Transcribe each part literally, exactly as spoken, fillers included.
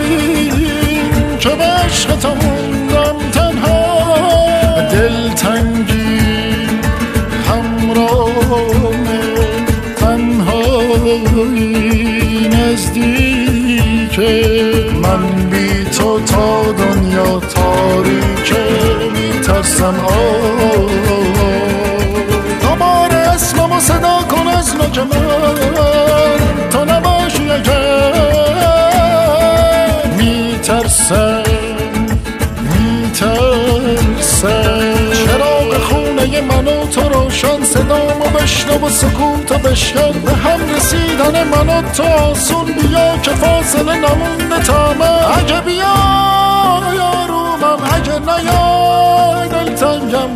ببین که به عشق تو موندم تنها، دلتنگی همراهمه، تنهایی نزدیکه، من بی تو تا دنیا تاریکه، میترسم آه دوباره اسممو صدا کن از نوک من، تو نباشی اگر، میترسم میترسم. چراغ خونه من و تو روشن، صدامو بشنو و سکوتو بشکن، به هم رسیدن من و تو آسون، بیا که فاصله نمونده تا من، اگه بیا یارومم اگه نیای دلتنگم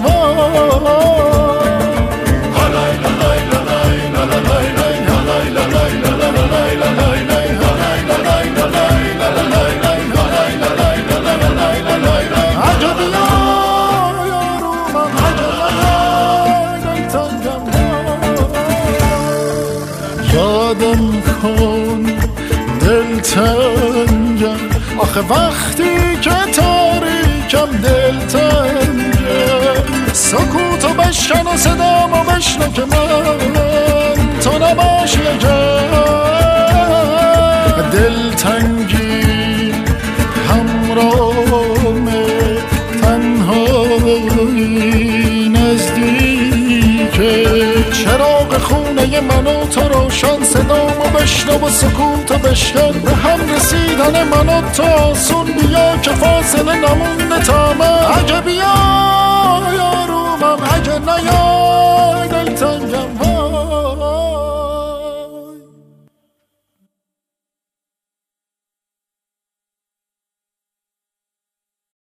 یادم کن دلتنگم، آخه وقتی که تاریکم دلتنگم، سکوتو بشکن و صدامو بشنو که من تو نباشی اگر، دلتنگی همراهمه، تنهایی نزدیکه، چراغ خونه من و تو روشن، صدامو بشنو و سکوتو بشکن، به هم رسیدن من و تو آسون، بیا که فاصله نمونده تا من، اگه بیا